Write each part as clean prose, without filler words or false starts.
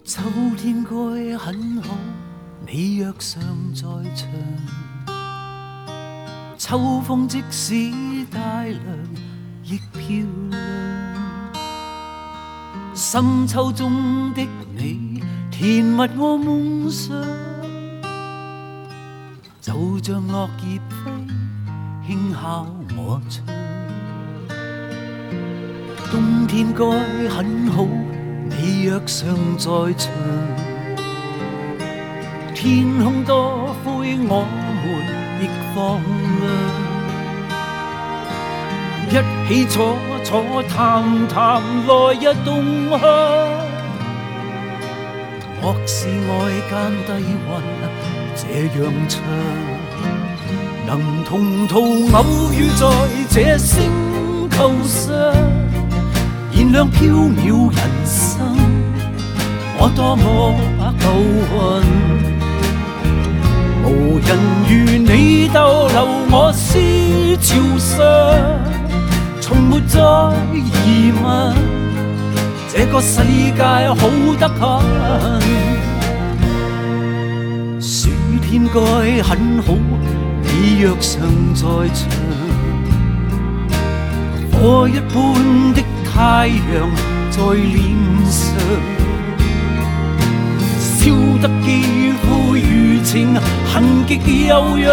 秋天該很好，你若尚在場。秋風即使帶涼，亦漂亮。深秋中的你，填密我夢想。就像落葉飛，輕敲我窗。冬天該很好，你若尚在場。天空多灰，我們亦放亮。一起坐坐談談來日動向。莫視外間低溫這樣長，能同途偶遇在這星球上，燃亮飄渺人生。我多麼夠運，無人與你逗留我思潮上，從沒再疑問，這個世界好得很。暑天該很好，你若尚在場。火一般的太陽在臉上，燒得肌膚如情痕極悠揚。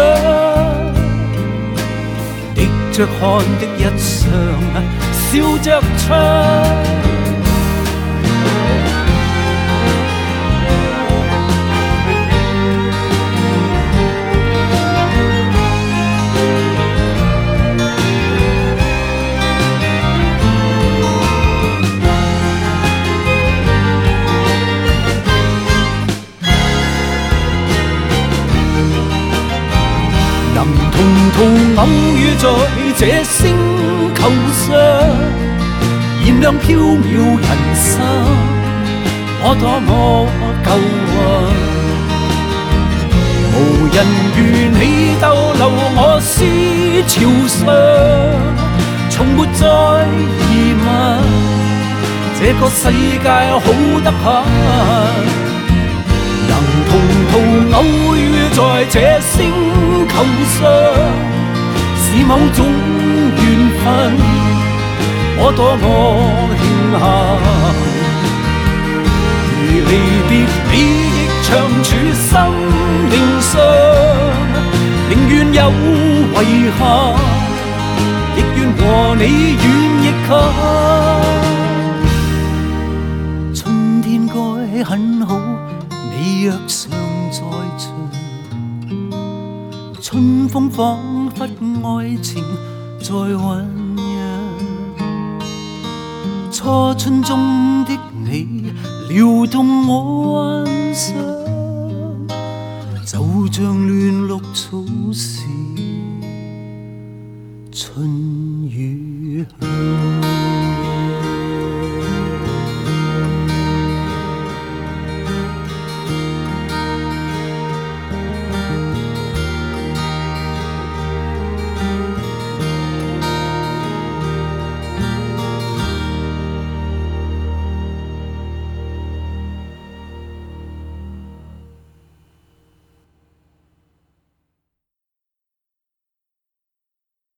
滴着汗的日常，笑着唱。能同途偶遇在這星球上，燃亮飄渺人生。我多麼夠運，無人與你逗留我思潮上，從沒再疑問，這個世界好得很。能同途偶遇在這星球上，是某種緣分，我多麼慶幸。如離別你亦長駐生命上，寧願有遺憾，亦願和你遠亦近。春天該很好，你若尚在場。春風仿佛愛情在醞釀，初春中的你撩動我幻想，就像亂綠草時春。